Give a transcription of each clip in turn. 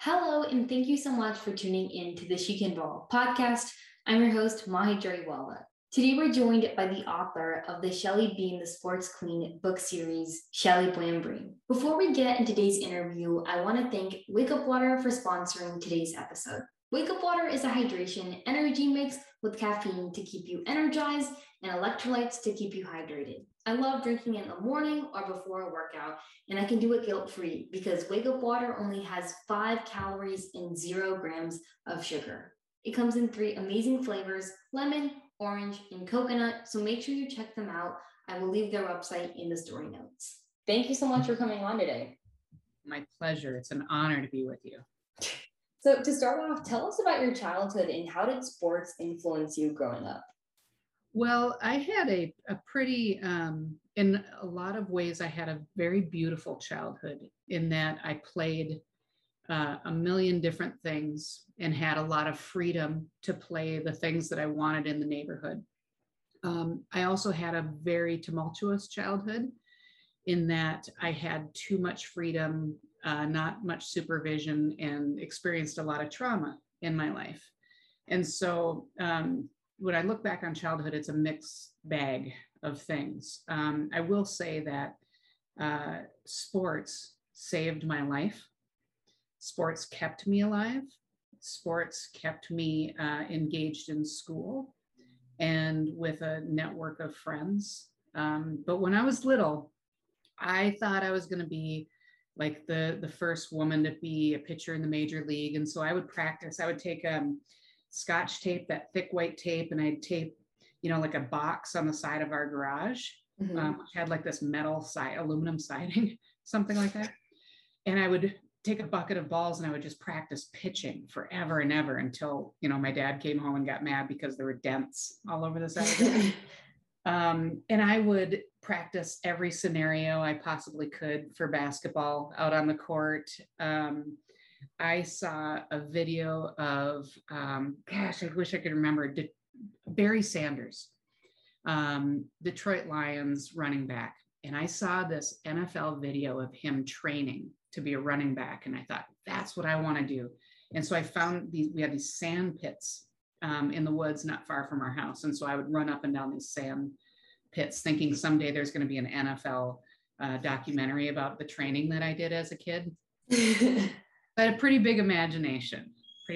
Hello, and thank you so much for tuning in to the She Can Ball podcast. I'm your host, Mahi Jariwala. Today, we're joined by the author of the Shelly Being the Sports Queen book series, Shelly Blambreen. Before we get into today's interview, I want to thank Wake Up Water for sponsoring today's episode. Wake Up Water is a hydration energy mix with caffeine to keep you energized and electrolytes to keep you hydrated. I love drinking it in the morning or before a workout, and I can do it guilt-free because Wake Up Water only has 5 calories and 0 grams of sugar. It comes in 3 amazing flavors: lemon, orange, and coconut, so make sure you check them out. I will leave their website in the story notes. Thank you so much for coming on today. My pleasure. It's an honor to be with you. So to start off, tell us about your childhood and how did sports influence you growing up? Well, I had a pretty, in a lot of ways, I had a very beautiful childhood in that I played a million different things and had a lot of freedom to play the things that I wanted in the neighborhood. I also had a very tumultuous childhood in that I had too much freedom, not much supervision, and experienced a lot of trauma in my life. And so when I look back on childhood, it's a mixed bag of things. I will say that sports saved my life. Sports kept me alive. Sports kept me engaged in school and with a network of friends. But when I was little, I thought I was going to be like the first woman to be a pitcher in the major league. And so I would practice. I would take Scotch tape, that thick white tape, and I'd tape, like a box on the side of our garage, which had like this metal aluminum siding, something like that. And I would take a bucket of balls and I would just practice pitching forever and ever until, my dad came home and got mad because there were dents all over the side of it. And I would practice every scenario I possibly could for basketball out on the court. I saw a video of, I wish I could remember, Barry Sanders, Detroit Lions running back. And I saw this NFL video of him training to be a running back. And I thought, that's what I want to do. And so I found we had these sand pits in the woods not far from our house. And so I would run up and down these sand pits thinking someday there's going to be an NFL documentary about the training that I did as a kid. I had a pretty big imagination,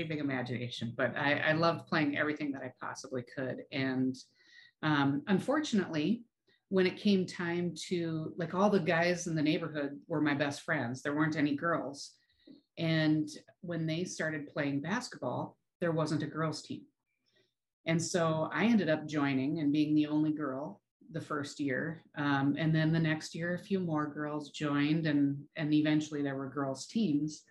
but I loved playing everything that I possibly could. And unfortunately, when it came time to, like, all the guys in the neighborhood were my best friends, there weren't any girls. And when they started playing basketball, there wasn't a girls team. And so I ended up joining and being the only girl the first year. And then the next year, a few more girls joined, and eventually there were girls teams.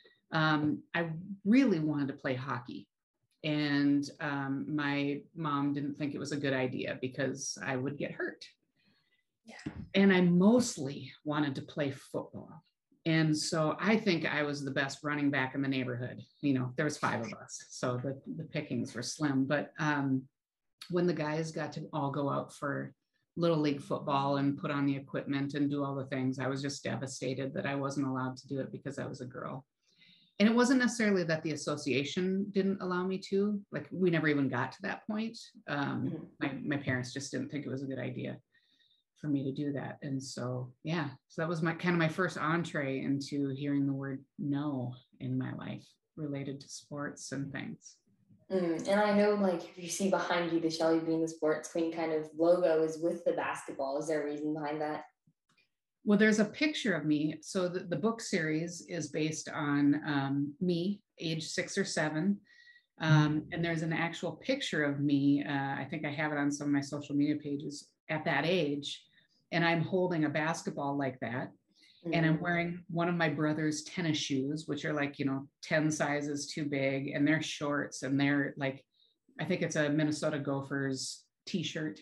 I really wanted to play hockey. And my mom didn't think it was a good idea because I would get hurt. Yeah. And I mostly wanted to play football. And so I think I was the best running back in the neighborhood. There was 5 of us, so the pickings were slim. But when the guys got to all go out for little league football and put on the equipment and do all the things, I was just devastated that I wasn't allowed to do it because I was a girl. And it wasn't necessarily that the association didn't allow me to. Like, we never even got to that point. My parents just didn't think it was a good idea for me to do that. And so that was my first entree into hearing the word no in my life related to sports and things. And I know, like, if you see behind you, the Shelly Being the Sports Queen kind of logo is with the basketball. Is there a reason behind that? Well, there's a picture of me. So the book series is based on me, age 6 or 7. And there's an actual picture of me. I think I have it on some of my social media pages at that age. And I'm holding a basketball like that. And I'm wearing one of my brother's tennis shoes, which are like, 10 sizes too big. And they're shorts. And they're like, I think it's a Minnesota Gophers t-shirt.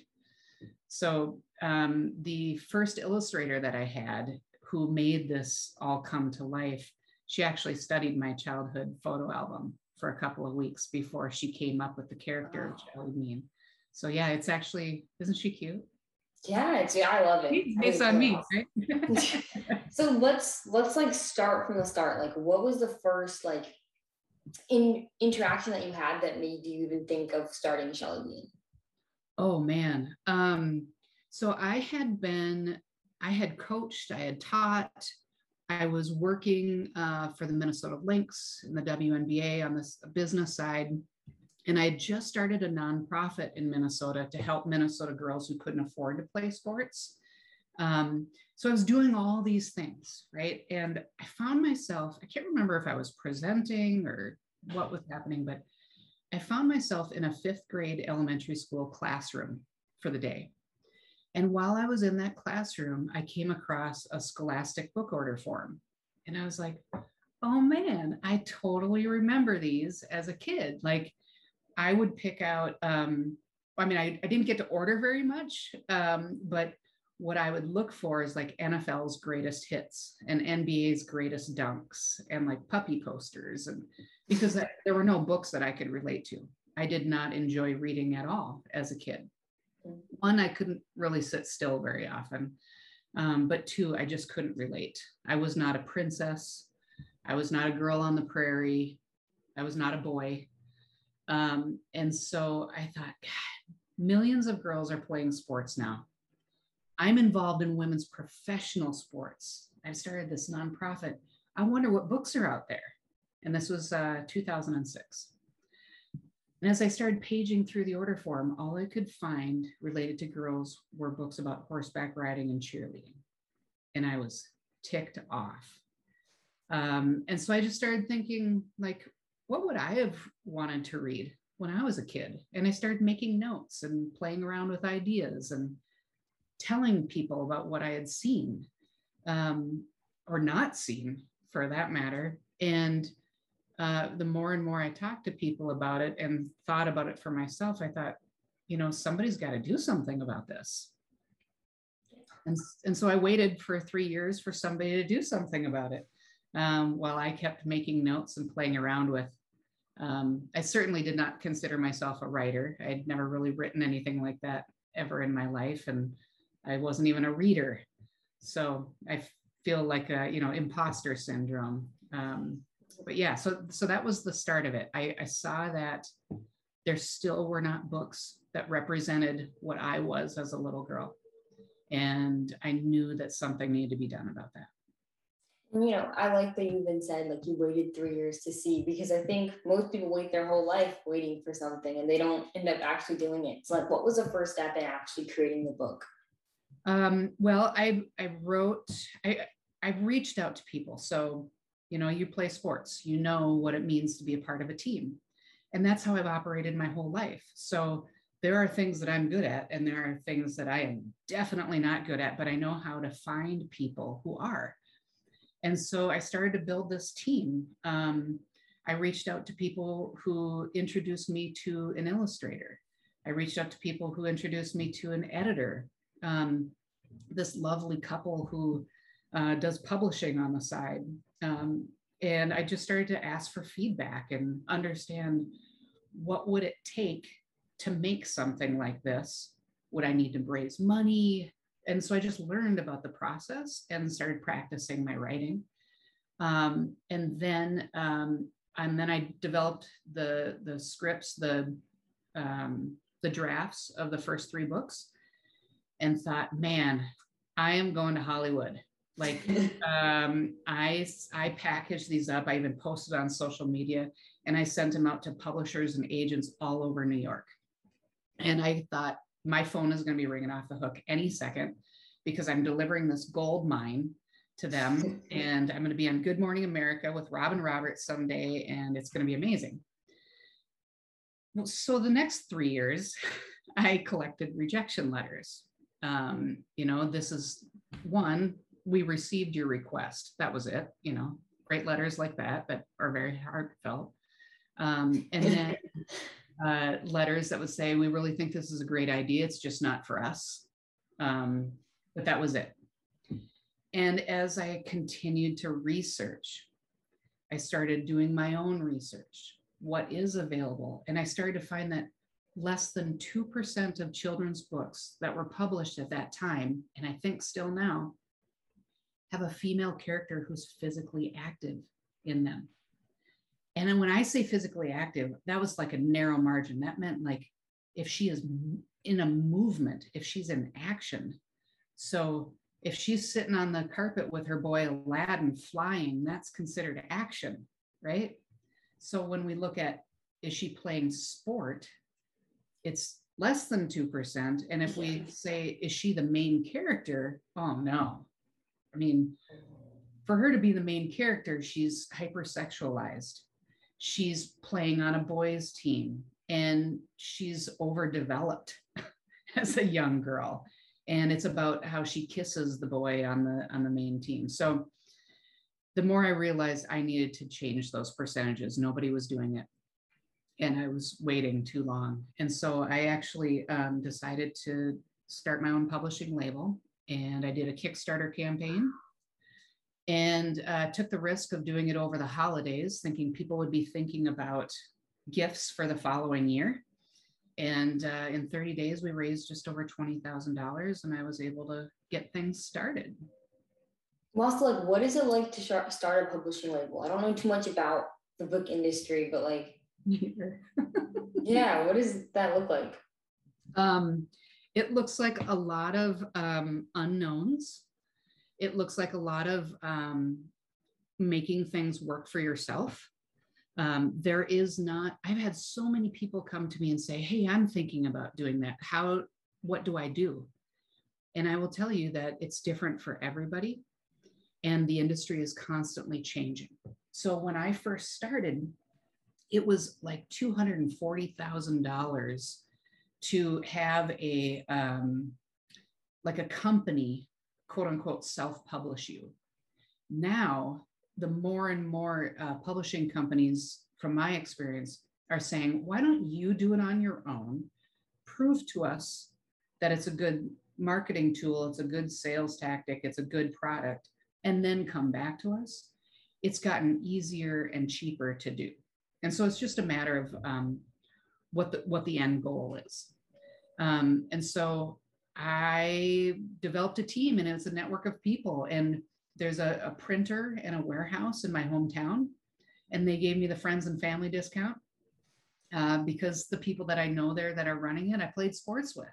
So the first illustrator that I had who made this all come to life, she actually studied my childhood photo album for a couple of weeks before she came up with the character of Shelly Bean. So yeah, it's actually, isn't she cute? Yeah, I love it. It's based on me, right? So let's like start from the start. Like, what was the first like interaction that you had that made you even think of starting Shelly Bean? Oh man. So I had coached, I had taught, I was working for the Minnesota Lynx in the WNBA on this business side. And I had just started a nonprofit in Minnesota to help Minnesota girls who couldn't afford to play sports. So I was doing all these things, right? And I found myself, I can't remember if I was presenting or what was happening, but I found myself in a 5th grade elementary school classroom for the day. And while I was in that classroom, I came across a Scholastic book order form. And I was like, oh man, I totally remember these as a kid. Like I would pick out, I didn't get to order very much, but what I would look for is like NFL's greatest hits and NBA's greatest dunks and like puppy posters. And because there were no books that I could relate to. I did not enjoy reading at all as a kid. One, I couldn't really sit still very often. But 2, I just couldn't relate. I was not a princess. I was not a girl on the prairie. I was not a boy. And so I thought, God, millions of girls are playing sports now. I'm involved in women's professional sports. I've started this nonprofit. I wonder what books are out there. And this was 2006. And as I started paging through the order form, all I could find related to girls were books about horseback riding and cheerleading. And I was ticked off. And so I just started thinking, like, what would I have wanted to read when I was a kid? And I started making notes and playing around with ideas and telling people about what I had seen, or not seen for that matter. And the more and more I talked to people about it and thought about it for myself, I thought, somebody's got to do something about this. And so I waited for 3 years for somebody to do something about it, while I kept making notes and playing around with. I certainly did not consider myself a writer. I'd never really written anything like that ever in my life. And I wasn't even a reader. So I feel like imposter syndrome. But yeah, so that was the start of it. I saw that there still were not books that represented what I was as a little girl. And I knew that something needed to be done about that. I like that you even said like you waited 3 years to see, because I think most people wait their whole life waiting for something and they don't end up actually doing it. So like, what was the first step in actually creating the book? Well, I reached out to people. So, you play sports, you know what it means to be a part of a team. And that's how I've operated my whole life. So there are things that I'm good at, and there are things that I am definitely not good at, but I know how to find people who are. And so I started to build this team. I reached out to people who introduced me to an illustrator. I reached out to people who introduced me to an editor. This lovely couple who does publishing on the side. And I just started to ask for feedback and understand, what would it take to make something like this? Would I need to raise money? And so I just learned about the process and started practicing my writing. And then I developed the scripts, the drafts of the first 3 books, and thought, man, I am going to Hollywood. Like, I packaged these up. I even posted on social media, and I sent them out to publishers and agents all over New York. And I thought, my phone is going to be ringing off the hook any second, because I'm delivering this gold mine to them. And I'm going to be on Good Morning America with Robin Roberts someday, and it's going to be amazing. So the next 3 years, I collected rejection letters. This is one, we received your request. That was it. Great letters like that are very heartfelt. And then letters that would say, we really think this is a great idea. It's just not for us. But that was it. And as I continued to research, I started doing my own research. What is available? And I started to find that less than 2% of children's books that were published at that time, and I think still now, have a female character who's physically active in them. And then when I say physically active, that was like a narrow margin. That meant like if she is in a movement, if she's in action. So if she's sitting on the carpet with her boy Aladdin flying, that's considered action, right? So when we look at, is she playing sport? It's less than 2%. And if we say, is she the main character? Oh no. I mean, for her to be the main character, she's hypersexualized. She's playing on a boys' team and she's overdeveloped as a young girl. And it's about how she kisses the boy on the main team. So the more I realized I needed to change those percentages, nobody was doing it. And I was waiting too long. And so I actually decided to start my own publishing label. And I did a Kickstarter campaign and took the risk of doing it over the holidays, thinking people would be thinking about gifts for the following year. And in 30 days, we raised just over $20,000 and I was able to get things started. Well, so like, what is it like to start a publishing label? I don't know too much about the book industry, but like, yeah, what does that look like? It looks like a lot of unknowns. It looks like a lot of making things work for yourself. There is not, I've had so many people come to me and say, hey, I'm thinking about doing that. What do I do? And I will tell you that it's different for everybody. And the industry is constantly changing. So when I first started, it was like $240,000 to have a company, quote unquote, self-publish you. Now, the more and more publishing companies, from my experience, are saying, why don't you do it on your own? Prove to us that it's a good marketing tool, it's a good sales tactic, it's a good product, and then come back to us. It's gotten easier and cheaper to do. And so it's just a matter of what the end goal is. And so I developed a team, and it's a network of people. And there's a printer and a warehouse in my hometown, and they gave me the friends and family discount because the people that I know there that are running it, I played sports with.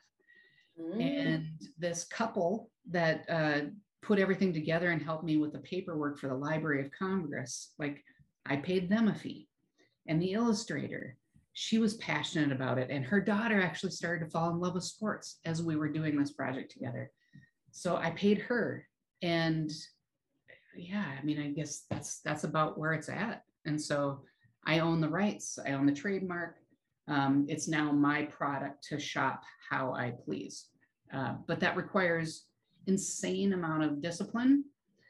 And this couple that put everything together and helped me with the paperwork for the Library of Congress, like I paid them a fee. And the illustrator, she was passionate about it. And her daughter actually started to fall in love with sports as we were doing this project together. So I paid her. And yeah, I mean, I guess that's about where it's at. And so I own the rights, I own the trademark. It's now my product to shop how I please. But that requires insane amount of discipline,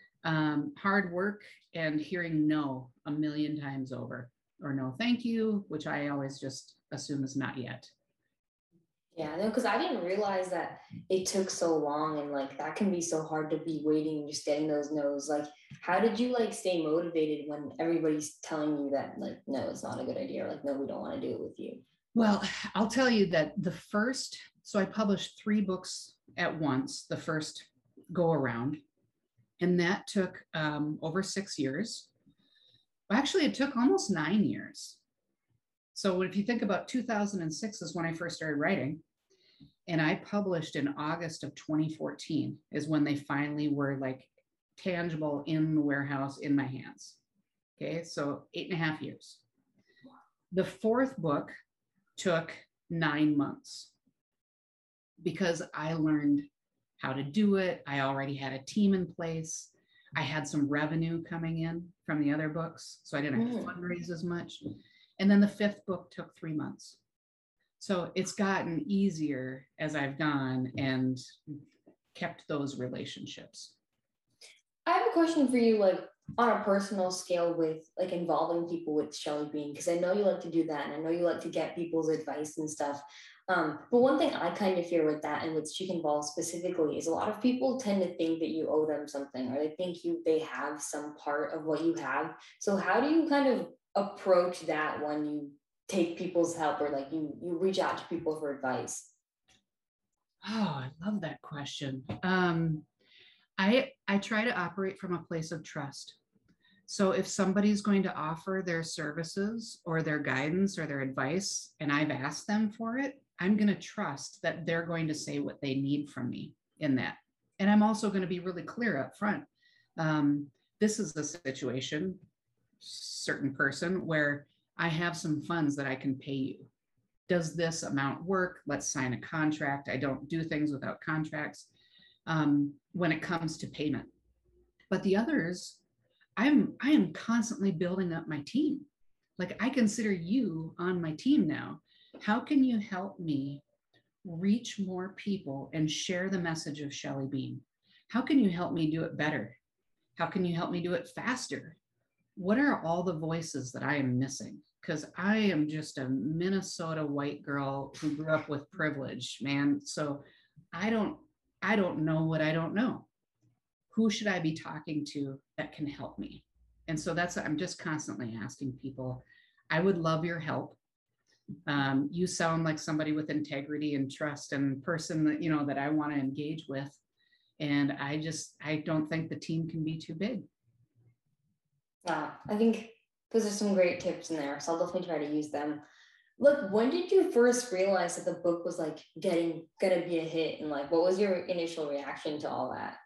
hard work, and hearing no a million times over, or no thank you, which I always just assume is not yet. Yeah, no, because I didn't realize that it took so long, and like that can be so hard to be waiting and just getting those no's. Like, how did you like stay motivated when everybody's telling you that like, no, it's not a good idea, or like, no, we don't want to do it with you? Well, I'll tell you that so I published 3 books at once, the first go around, and that took over 6 years. Actually, it took almost 9 years. So if you think about 2006 is when I first started writing, and I published in August of 2014 is when they finally were like tangible in the warehouse in my hands. Okay, so 8.5 years. The 4th book took 9 months because I learned how to do it. I already had a team in place. I had some revenue coming in from the other books, so I didn't have to fundraise as much. And then the 5th book took 3 months. So it's gotten easier as I've gone and kept those relationships. I have a question for you, like on a personal scale with like involving people with Shelly Bean, because I know you like to do that, and I know you like to get people's advice and stuff. But one thing I kind of fear with that, and with She Can Ball specifically, is a lot of people tend to think that you owe them something, or they think they have some part of what you have. So how do you kind of approach that when you take people's help, or like you reach out to people for advice? Oh, I love that question. I try to operate from a place of trust. So if somebody's going to offer their services or their guidance or their advice, and I've asked them for it, I'm going to trust that they're going to say what they need from me in that. And I'm also going to be really clear up front. This is the situation, certain person, where I have some funds that I can pay you. Does this amount work? Let's sign a contract. I don't do things without contracts when it comes to payment. But the others, I am constantly building up my team. Like, I consider you on my team now. How can you help me reach more people and share the message of Shelly Bean? How can you help me do it better? How can you help me do it faster? What are all the voices that I am missing? Because I am just a Minnesota white girl who grew up with privilege, man. So I don't know what I don't know. Who should I be talking to that can help me? And so I'm just constantly asking people, I would love your help. You sound like somebody with integrity and trust and person that, that I want to engage with. And I don't think the team can be too big. Yeah, I think those are some great tips in there. So I'll definitely try to use them. Look, when did you first realize that the book was like gonna be a hit? And like, what was your initial reaction to all that?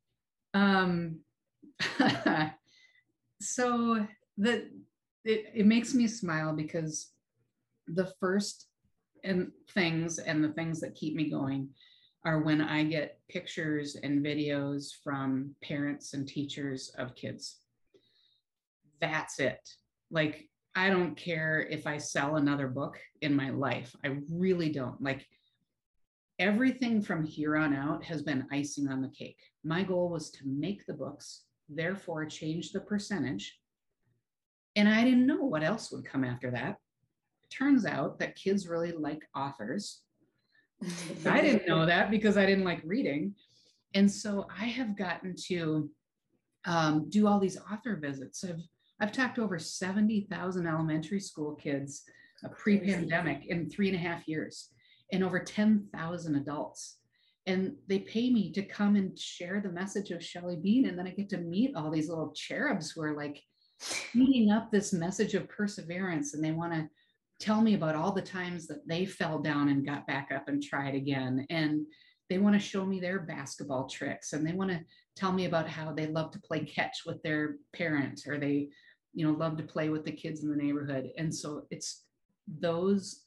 So it makes me smile because the first things that keep me going are when I get pictures and videos from parents and teachers of kids. That's it. Like, I don't care if I sell another book in my life. I really don't. Like, everything from here on out has been icing on the cake. My goal was to make the books, therefore change the percentage. And I didn't know what else would come after that. It turns out that kids really like authors. I didn't know that because I didn't like reading. And so I have gotten to do all these author visits. I've talked to over 70,000 elementary school kids pre-pandemic in 3.5 years, and over 10,000 adults. And they pay me to come and share the message of Shelly Bean. And then I get to meet all these little cherubs who are like eating up this message of perseverance. And they want to tell me about all the times that they fell down and got back up and tried again. And they want to show me their basketball tricks. And they want to tell me about how they love to play catch with their parents, or they, love to play with the kids in the neighborhood. And so it's those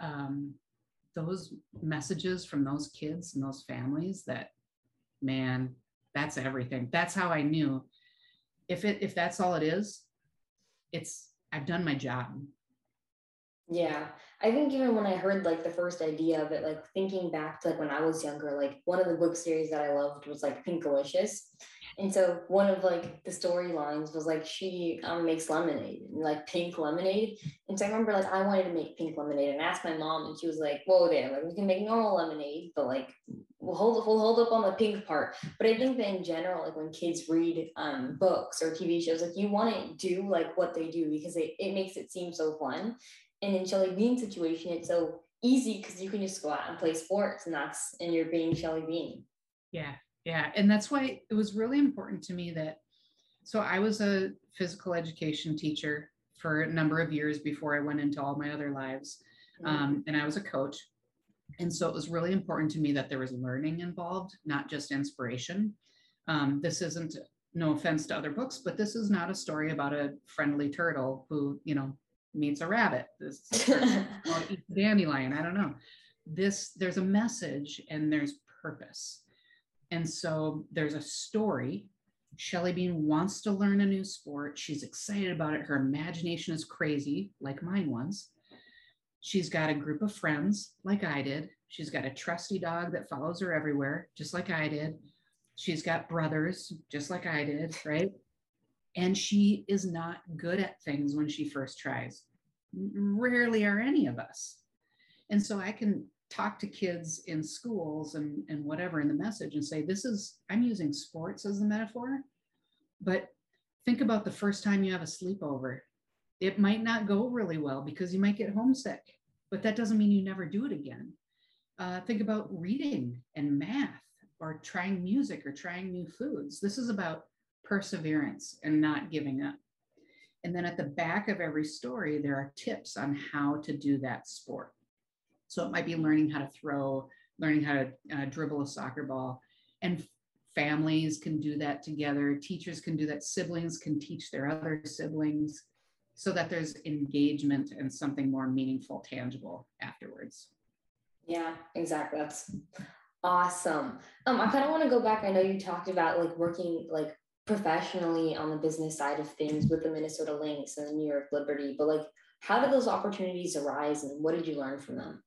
messages from those kids and those families that, man, that's everything. That's how I knew if that's all it is, I've done my job. Yeah, I think even when I heard like the first idea of it, like thinking back to like when I was younger, like one of the book series that I loved was like Pinkalicious. And so one of like the storylines was like she makes lemonade, and like pink lemonade. And so I remember like I wanted to make pink lemonade, and I asked my mom, and she was like, "Whoa there, like we can make normal lemonade, but like we'll hold up on the pink part." But I think that in general, like when kids read books or TV shows, like you want to do like what they do because it makes it seem so fun. And in Shelly Bean's situation, it's so easy because you can just go out and play sports, and you're being Shelly Bean. Yeah. And that's why it was really important to me so I was a physical education teacher for a number of years before I went into all my other lives. And I was a coach. And so it was really important to me that there was learning involved, not just inspiration. This isn't, no offense to other books, but this is not a story about a friendly turtle who, meets a rabbit. This eats a dandelion. I don't know. There's a message and there's purpose. And so there's a story. Shelly Bean wants to learn a new sport. She's excited about it. Her imagination is crazy, like mine was. She's got a group of friends, like I did. She's got a trusty dog that follows her everywhere, just like I did. She's got brothers, just like I did, right? And she is not good at things when she first tries. Rarely are any of us. And so I can talk to kids in schools and whatever in the message and say, I'm using sports as the metaphor, but think about the first time you have a sleepover. it might not go really well because you might get homesick, but that doesn't mean you never do it again. Think about reading and math or trying music or trying new foods. This is about perseverance and not giving up. And then at the back of every story, there are tips on how to do that sport. So it might be learning how to throw, learning how to dribble a soccer ball. And families can do that together. Teachers can do that. Siblings can teach their other siblings so that there's engagement and something more meaningful, tangible afterwards. Yeah, exactly. That's awesome. I kind of want to go back. I know you talked about like working like professionally on the business side of things with the Minnesota Lynx and the New York Liberty, but like how did those opportunities arise and what did you learn from them?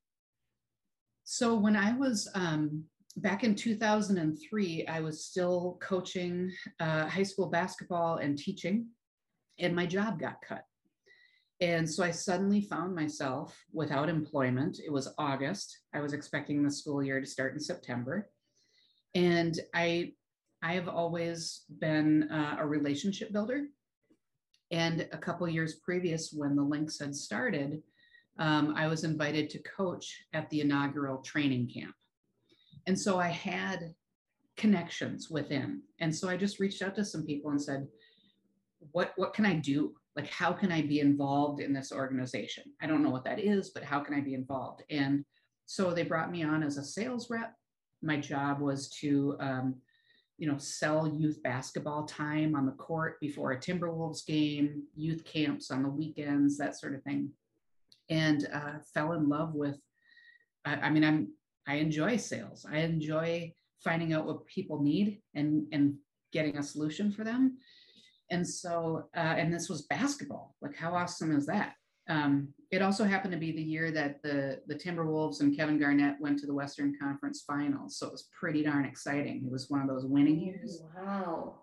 So when I was back in 2003, I was still coaching high school basketball and teaching, and my job got cut. And so I suddenly found myself without employment. It was August. I was expecting the school year to start in September. And I have always been a relationship builder. And a couple years previous, when the Lynx had started, I was invited to coach at the inaugural training camp. And so I had connections within. And so I just reached out to some people and said, what can I do? Like, how can I be involved in this organization? I don't know what that is, but how can I be involved? And so they brought me on as a sales rep. My job was to, sell youth basketball time on the court before a Timberwolves game, youth camps on the weekends, that sort of thing. And fell in love with, I enjoy sales. I enjoy finding out what people need and getting a solution for them. And so, and this was basketball. Like, how awesome is that? It also happened to be the year that the Timberwolves and Kevin Garnett went to the Western Conference Finals. So it was pretty darn exciting. It was one of those winning years. Wow.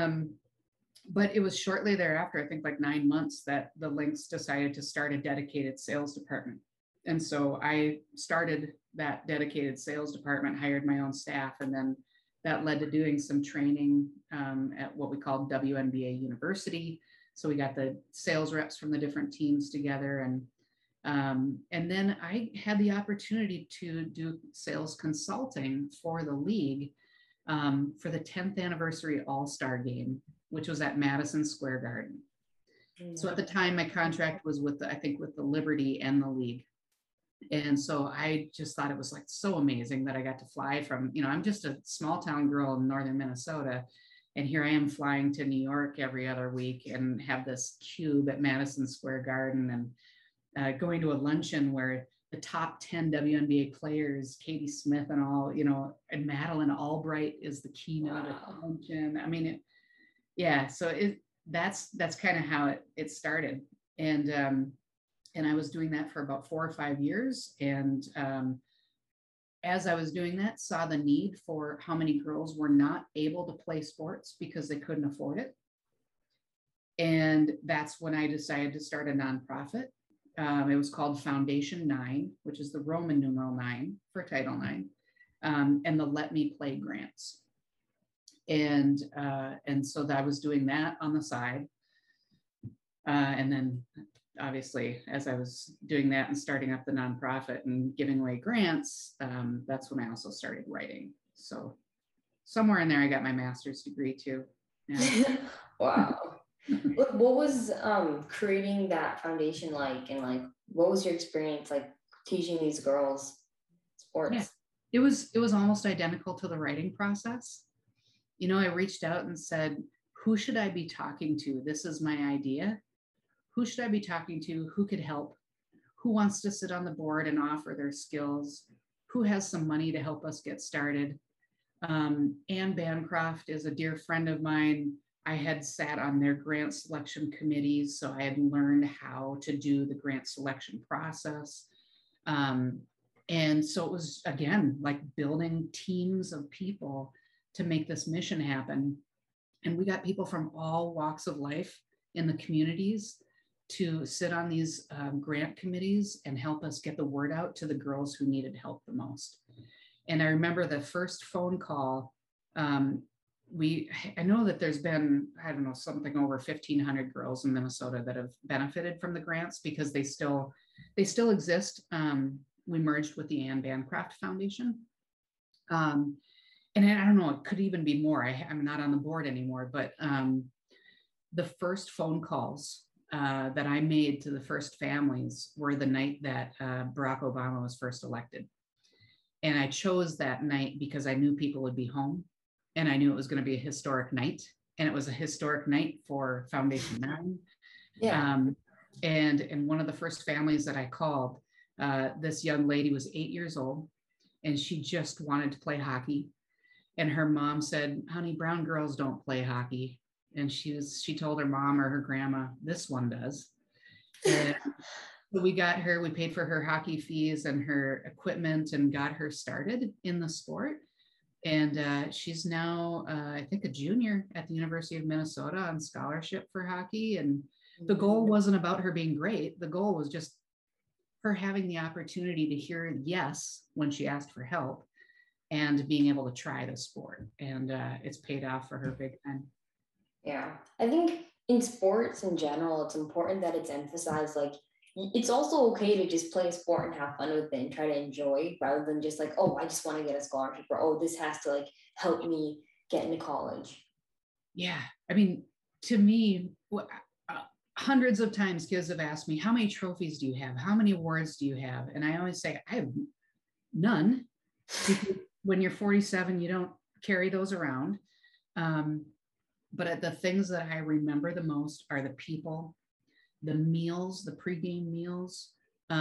But it was shortly thereafter, I think like 9 months, that the Lynx decided to start a dedicated sales department. And so I started that dedicated sales department, hired my own staff, and then that led to doing some training at what we called WNBA University. So we got the sales reps from the different teams together, and then I had the opportunity to do sales consulting for the league for the 10th anniversary All-Star game, which was at Madison Square Garden. So at the time, my contract was with the Liberty and the league. And so I just thought it was like so amazing that I got to fly from, I'm just a small town girl in northern Minnesota. And here I am flying to New York every other week and have this cube at Madison Square Garden and going to a luncheon where the top 10 WNBA players, Katie Smith and all, and Madeline Albright is the keynote at the luncheon. So that's kind of how it started. And I was doing that for about 4 or 5 years. And as I was doing that, saw the need for how many girls were not able to play sports because they couldn't afford it. And that's when I decided to start a nonprofit. It was called Foundation 9, which is the Roman numeral 9 for Title IX, and the Let Me Play grants. And so I was doing that on the side. And then obviously, as I was doing that and starting up the nonprofit and giving away grants, that's when I also started writing. So somewhere in there, I got my master's degree too. Yeah. Wow. Look, what was creating that foundation like, and like, what was your experience like teaching these girls sports? Yeah. It was almost identical to the writing process. I reached out and said, who should I be talking to? This is my idea. Who should I be talking to? Who could help? Who wants to sit on the board and offer their skills? Who has some money to help us get started? Anne Bancroft is a dear friend of mine. I had sat on their grant selection committees, so I had learned how to do the grant selection process. And so it was, again, like building teams of people to make this mission happen. And we got people from all walks of life in the communities to sit on these grant committees and help us get the word out to the girls who needed help the most. And I remember the first phone call I know that there's been, I don't know, something over 1,500 girls in Minnesota that have benefited from the grants because they still exist. We merged with the Anne Bancroft Foundation. And I don't know, it could even be more. I'm not on the board anymore, but the first phone calls that I made to the first families were the night that Barack Obama was first elected. And I chose that night because I knew people would be home and I knew it was going to be a historic night. And it was a historic night for Foundation 9. Yeah. And one of the first families that I called, this young lady was 8 years old and she just wanted to play hockey. And her mom said, honey, brown girls don't play hockey. And she told her mom or her grandma, this one does. And we paid for her hockey fees and her equipment and got her started in the sport. And she's now, I think, a junior at the University of Minnesota on scholarship for hockey. And the goal wasn't about her being great. The goal was just her having the opportunity to hear yes when she asked for help and being able to try the sport. And it's paid off for her big time. Yeah. I think in sports in general, it's important that it's emphasized, like, it's also okay to just play a sport and have fun with it and try to enjoy rather than just like, oh, I just want to get a scholarship or, oh, this has to like help me get into college. Yeah. I mean, to me, hundreds of times kids have asked me, how many trophies do you have? How many awards do you have? And I always say, I have none. Because when you're 47, you don't carry those around. But the things that I remember the most are the people, the meals, the pregame meals,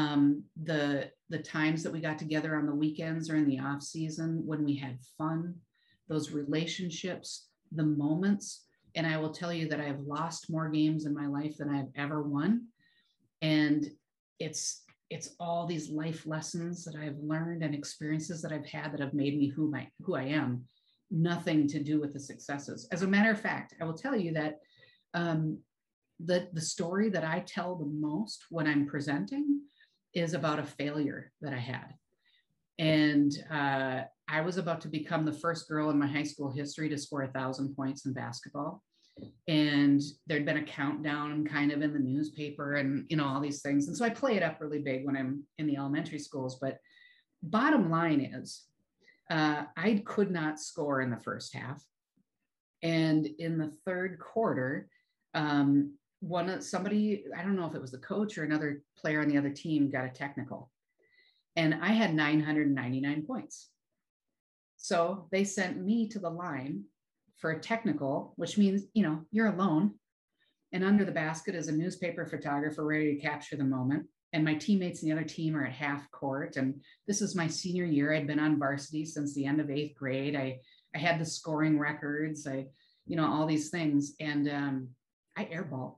the times that we got together on the weekends or in the off season when we had fun, those relationships, the moments. And I will tell you that I've lost more games in my life than I've ever won. And it's all these life lessons that I've learned and experiences that I've had that have made me who I am. Nothing to do with the successes. As a matter of fact, I will tell you that the story that I tell the most when I'm presenting is about a failure that I had. And I was about to become the first girl in my high school history to score 1,000 points in basketball. And there'd been a countdown kind of in the newspaper and, you know, all these things. And so I play it up really big when I'm in the elementary schools. But bottom line is, I could not score in the first half. And in the third quarter, somebody, I don't know if it was the coach or another player on the other team, got a technical. And I had 999 points. So they sent me to the line for a technical, which means, you know, you're alone. And under the basket is a newspaper photographer ready to capture the moment. And my teammates in the other team are at half court. And this is my senior year. I'd been on varsity since the end of 8th grade. I had the scoring records, all these things. And I airballed.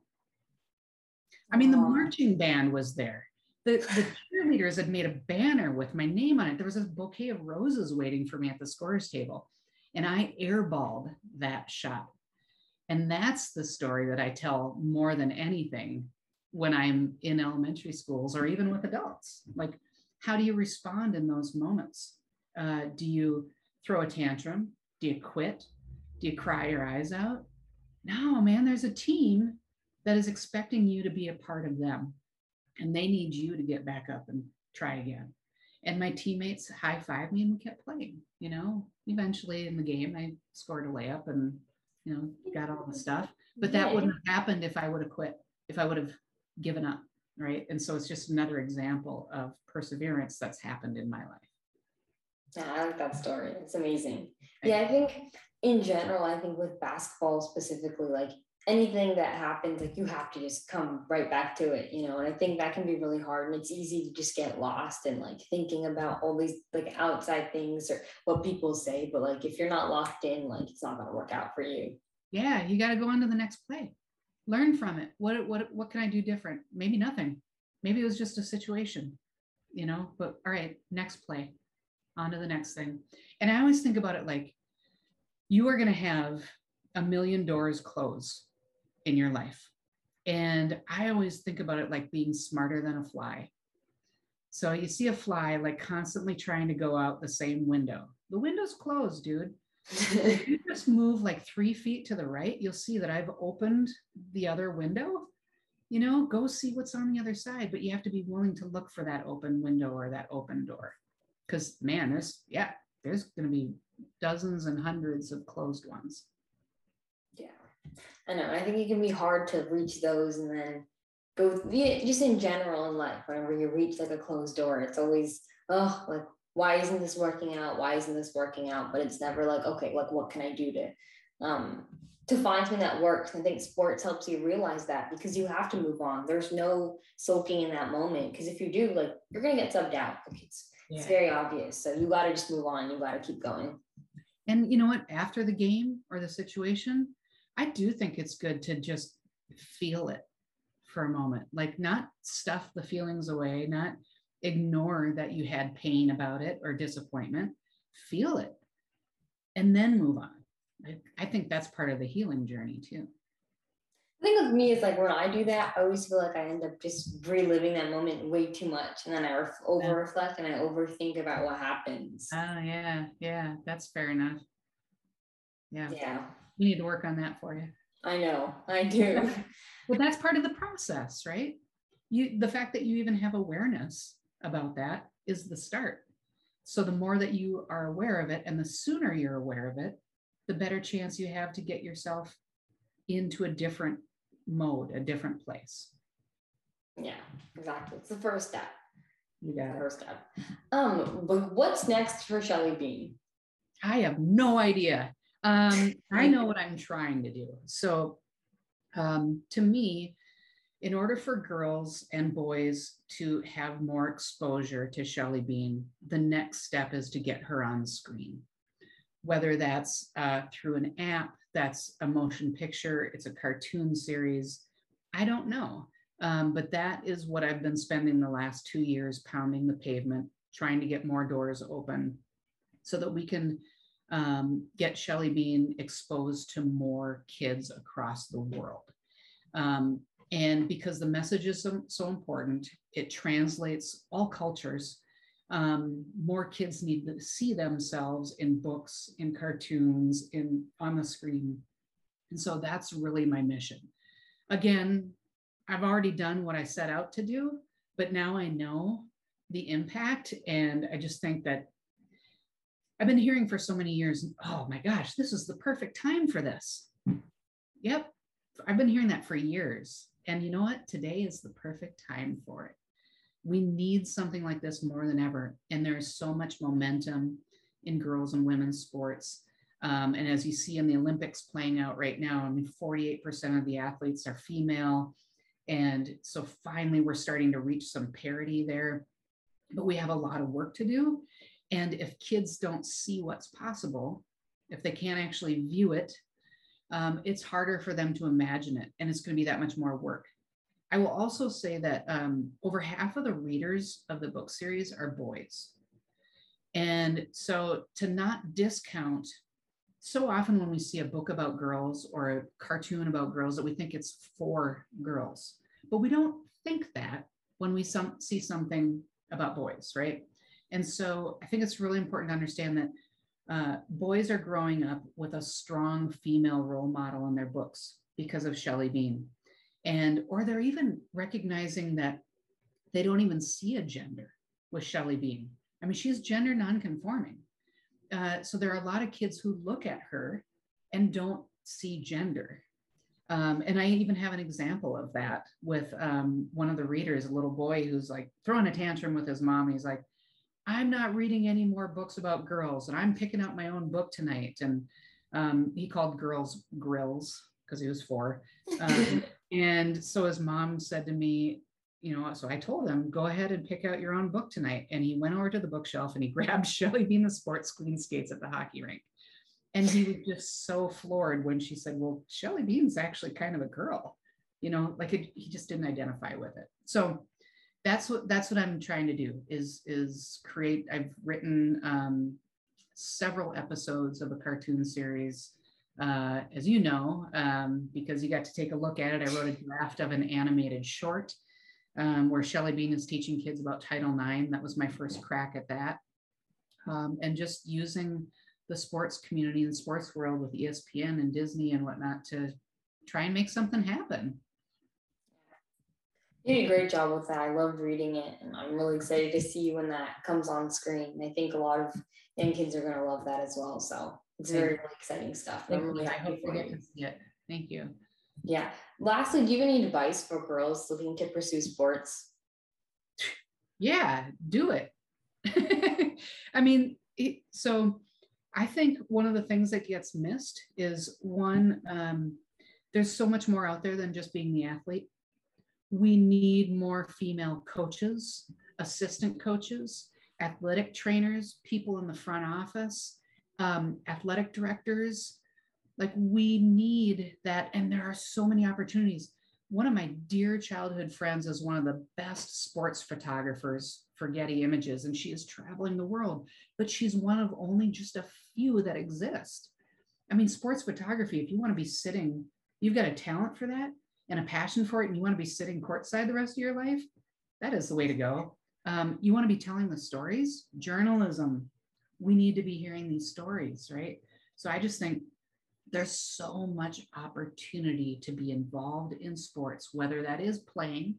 I mean, the marching band was there. The cheerleaders had made a banner with my name on it. There was a bouquet of roses waiting for me at the scorer's table. And I airballed that shot. And that's the story that I tell more than anything when I'm in elementary schools or even with adults. Like, how do you respond in those moments? Do you throw a tantrum? Do you quit? Do you cry your eyes out? No, man, there's a team that is expecting you to be a part of them. And they need you to get back up and try again. And my teammates high-fived me and we kept playing. Eventually in the game, I scored a layup and, got all the stuff. But that wouldn't have happened if I would have quit, if I would have given up, right? And so it's just another example of perseverance that's happened in my life. Yeah, I like that story. It's amazing. Yeah, I think in general, with basketball specifically, like anything that happens, like you have to just come right back to it, and I think that can be really hard, and it's easy to just get lost in like thinking about all these like outside things or what people say, but like if you're not locked in, like it's not going to work out for you. Yeah, you got to go on to the next play, learn from it. What can I do different? Maybe nothing. Maybe it was just a situation, but all right, next play, on to the next thing. And I always think about it like you are going to have a million doors close in your life. And I always think about it like being smarter than a fly. So you see a fly like constantly trying to go out the same window. The window's closed, dude. If you just move like 3 feet to the right, you'll see that I've opened the other window. Go see what's on the other side, but you have to be willing to look for that open window or that open door. Because man, there's going to be dozens and hundreds of closed ones. Yeah, I know. I think it can be hard to reach those and then go, just in general in life, whenever you reach like a closed door, it's always, oh, like, why isn't this working out? Why isn't this working out? But it's never like, okay, like, what can I do to find something that works? And I think sports helps you realize that, because you have to move on. There's no soaking in that moment, because if you do, like, you're going to get subbed out. Like, it's very obvious. So you got to just move on. You got to keep going. And you know what? After the game or the situation, I do think it's good to just feel it for a moment, like not stuff the feelings away, not ignore that you had pain about it or disappointment. Feel it and then move on. I think that's part of the healing journey too. I think with me, it's like when I do that, I always feel like I end up just reliving that moment way too much. And then I over reflect and I overthink about what happens. Oh, yeah. That's fair enough. Yeah. We need to work on that for you. I know, I do. Well, that's part of the process, right? The fact that you even have awareness about that is the start. So the more that you are aware of it, and the sooner you're aware of it, the better chance you have to get yourself into a different mode, a different place. Yeah, exactly. It's the first step. You got it. First step. But what's next for Shelly Bean? I have no idea. I know what I'm trying to do. So to me, in order for girls and boys to have more exposure to Shelly Bean, the next step is to get her on screen. Whether that's through an app, that's a motion picture, it's a cartoon series, I don't know. But that is what I've been spending the last 2 years pounding the pavement, trying to get more doors open so that we can get Shelly Bean exposed to more kids across the world. And because the message is so important, it translates all cultures. More kids need to see themselves in books, in cartoons, on the screen. And so that's really my mission. Again, I've already done what I set out to do, but now I know the impact. And I just think that I've been hearing for so many years, oh my gosh, this is the perfect time for this. Yep, I've been hearing that for years. And you know what? Today is the perfect time for it. We need something like this more than ever. And there is so much momentum in girls and women's sports. And as you see in the Olympics playing out right now, I mean, 48% of the athletes are female. And so finally, we're starting to reach some parity there. But we have a lot of work to do. And if kids don't see what's possible, if they can't actually view it, it's harder for them to imagine it. And it's going to be that much more work. I will also say that over half of the readers of the book series are boys. And so to not discount, so often when we see a book about girls or a cartoon about girls, that we think it's for girls, but we don't think that when we see something about boys, right? And so I think it's really important to understand that boys are growing up with a strong female role model in their books because of Shelly Bean. Or they're even recognizing that they don't even see a gender with Shelly Bean. I mean, she's gender nonconforming. So there are a lot of kids who look at her and don't see gender. And I even have an example of that with one of the readers, a little boy who's like throwing a tantrum with his mom. He's like, I'm not reading any more books about girls, and I'm picking out my own book tonight. And he called girls grills because he was 4. And so his mom said to me, so I told him, go ahead and pick out your own book tonight. And he went over to the bookshelf and he grabbed Shelly Bean, the Sports Queen Skates at the hockey rink. And he was just so floored when she said, well, Shelly Bean's actually kind of a girl, he just didn't identify with it. So that's what I'm trying to do is create. I've written several episodes of a cartoon series, as you know, because you got to take a look at it. I wrote a draft of an animated short where Shelly Bean is teaching kids about Title IX. That was my first crack at that. And just using the sports community and sports world with ESPN and Disney and whatnot to try and make something happen. You did a great job with that. I loved reading it, and I'm really excited to see when that comes on screen. I think a lot of young kids are going to love that as well. So it's very, really exciting stuff. I'm really happy for you. Thank you. Yeah. Lastly, do you have any advice for girls looking to pursue sports? Yeah, do it. I mean, so I think one of the things that gets missed is one, there's so much more out there than just being the athlete. We need more female coaches, assistant coaches, athletic trainers, people in the front office, athletic directors. Like, we need that. And there are so many opportunities. One of my dear childhood friends is one of the best sports photographers for Getty Images, and she is traveling the world, but she's one of only just a few that exist. I mean, sports photography, if you want to be sitting, you've got a talent for that and a passion for it, and you want to be sitting courtside the rest of your life, that is the way to go. You want to be telling the stories, journalism. We need to be hearing these stories, right? So I just think there's so much opportunity to be involved in sports, whether that is playing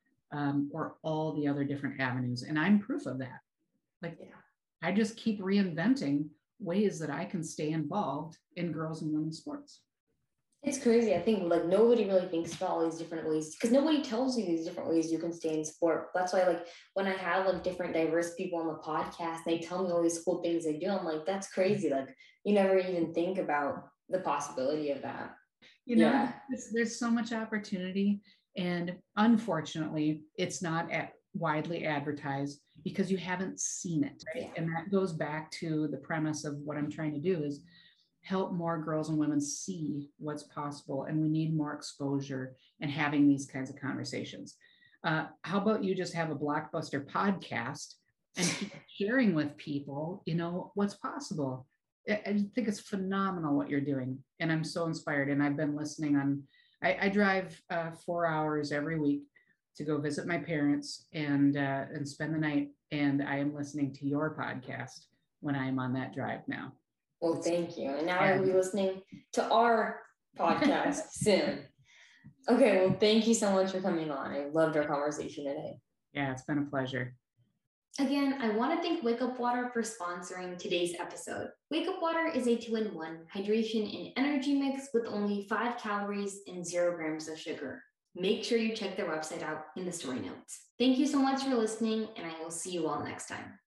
or all the other different avenues. And I'm proof of that. Like, I just keep reinventing ways that I can stay involved in girls and women's sports. It's crazy. I think like nobody really thinks about all these different ways, because nobody tells you these different ways you can stay in sport. That's why, like, when I have like different diverse people on the podcast, they tell me all these cool things they do. I'm like, that's crazy. Like, you never even think about the possibility of that. You know, there's so much opportunity, and unfortunately, it's not widely advertised because you haven't seen it. Right? And that goes back to the premise of what I'm trying to do is help more girls and women see what's possible. And we need more exposure and having these kinds of conversations. How about you just have a Blockbuster podcast and keep sharing with people, you know, what's possible. I think it's phenomenal what you're doing. And I'm so inspired. And I've been listening on, I drive 4 hours every week to go visit my parents and spend the night. And I am listening to your podcast when I'm on that drive now. Well, thank you. And now I will be listening to our podcast soon. Okay, well, thank you so much for coming on. I loved our conversation today. Yeah, it's been a pleasure. Again, I want to thank Wake Up Water for sponsoring today's episode. Wake Up Water is a 2-in-1 hydration and energy mix with only 5 calories and 0 grams of sugar. Make sure you check their website out in the story notes. Thank you so much for listening, and I will see you all next time.